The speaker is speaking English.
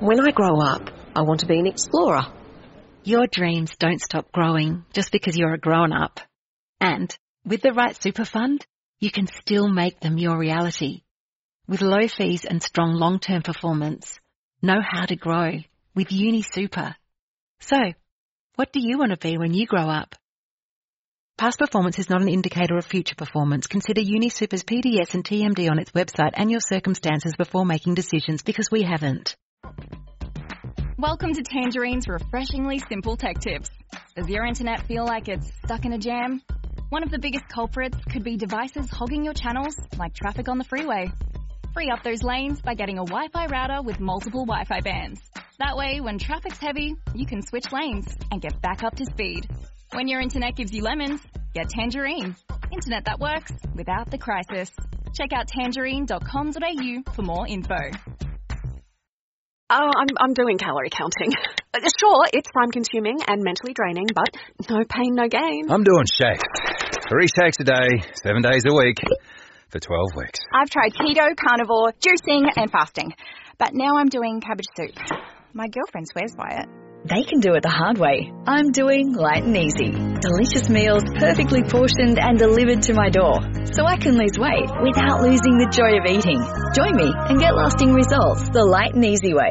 When I grow up, I want to be an explorer. Your dreams don't stop growing just because you're a grown-up. And with the right super fund, you can still make them your reality. With low fees and strong long-term performance, know how to grow with UniSuper. So, what do you want to be when you grow up? Past performance is not an indicator of future performance. Consider UniSuper's PDS and TMD on its website and your circumstances before making decisions, because we haven't. Welcome to Tangerine's refreshingly simple tech tips. Does your internet feel like it's stuck in a jam? One of the biggest culprits could be devices hogging your channels, like traffic on the freeway. Free up those lanes by getting a Wi-Fi router with multiple Wi-Fi bands. That way, when traffic's heavy, you can switch lanes and get back up to speed. When your internet gives you lemons, get Tangerine. Internet that works without the crisis. Check out tangerine.com.au for more info. Oh, I'm doing calorie counting. Sure, it's time-consuming and mentally draining, but no pain, no gain. I'm doing shakes. 3 shakes a day, 7 days a week, for 12 weeks. I've tried keto, carnivore, juicing and fasting. But now I'm doing cabbage soup. My girlfriend swears by it. They can do it the hard way. I'm doing light and easy. Delicious meals, perfectly portioned and delivered to my door. So I can lose weight without losing the joy of eating. Join me and get lasting results the light and easy way.